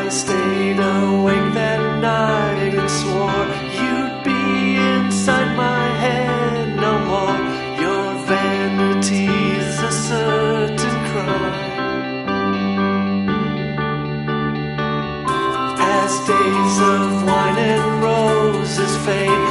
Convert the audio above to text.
I stayed awake that night and swore you'd be inside my head no more. Your vanity's a certain crime. As days of wine and roses fade,